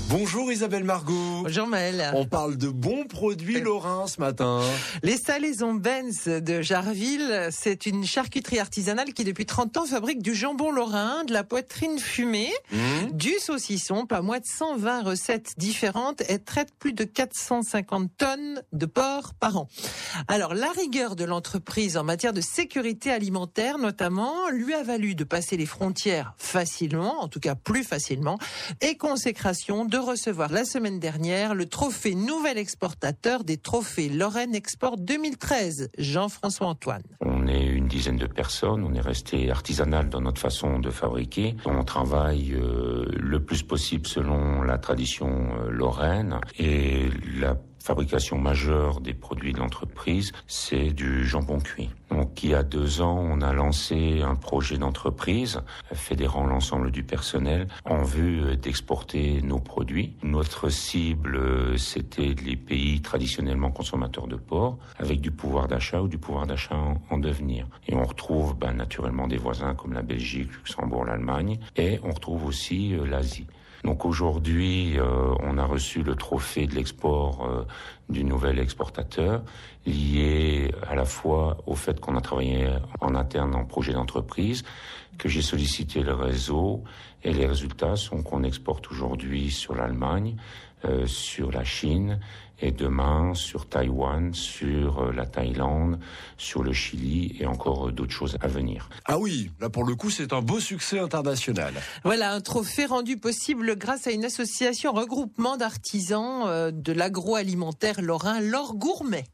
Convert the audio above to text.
Bonjour Isabelle Margot. Bonjour Maëlle. On parle de bons produits lorrains ce matin. Les Salaisons Benz de Jarville, c'est une charcuterie artisanale qui depuis 30 ans fabrique du jambon lorrain, de la poitrine fumée, du saucisson, pas moins de 120 recettes différentes et traite plus de 450 tonnes de porc par an. Alors la rigueur de l'entreprise en matière de sécurité alimentaire notamment lui a valu de passer les frontières facilement, en tout cas plus facilement, et consécration de recevoir la semaine dernière le trophée nouvel exportateur des trophées Lorraine Export 2013, Jean-François Antoine. On est une dizaine de personnes, on est resté artisanal dans notre façon de fabriquer. On travaille le plus possible selon la tradition lorraine et la fabrication majeure des produits de l'entreprise, c'est du jambon cuit. Donc, il y a 2 ans, on a lancé un projet d'entreprise fédérant l'ensemble du personnel en vue d'exporter nos produits. Notre cible, c'était les pays traditionnellement consommateurs de porc, avec du pouvoir d'achat ou du pouvoir d'achat en devenir. Et on retrouve naturellement des voisins comme la Belgique, Luxembourg, l'Allemagne, et on retrouve aussi l'Asie. Donc aujourd'hui, on a reçu le trophée de l'export du nouvel exportateur, lié à la fois au fait qu'on a travaillé en interne en projet d'entreprise, que j'ai sollicité le réseau, et les résultats sont qu'on exporte aujourd'hui sur l'Allemagne, sur la Chine, et demain sur Taïwan, sur la Thaïlande, sur le Chili et encore d'autres choses à venir. Ah oui, là pour le coup c'est un beau succès international. Voilà, un trophée rendu possible grâce à une association regroupement d'artisans de l'agroalimentaire lorrain, L'Or Gourmet.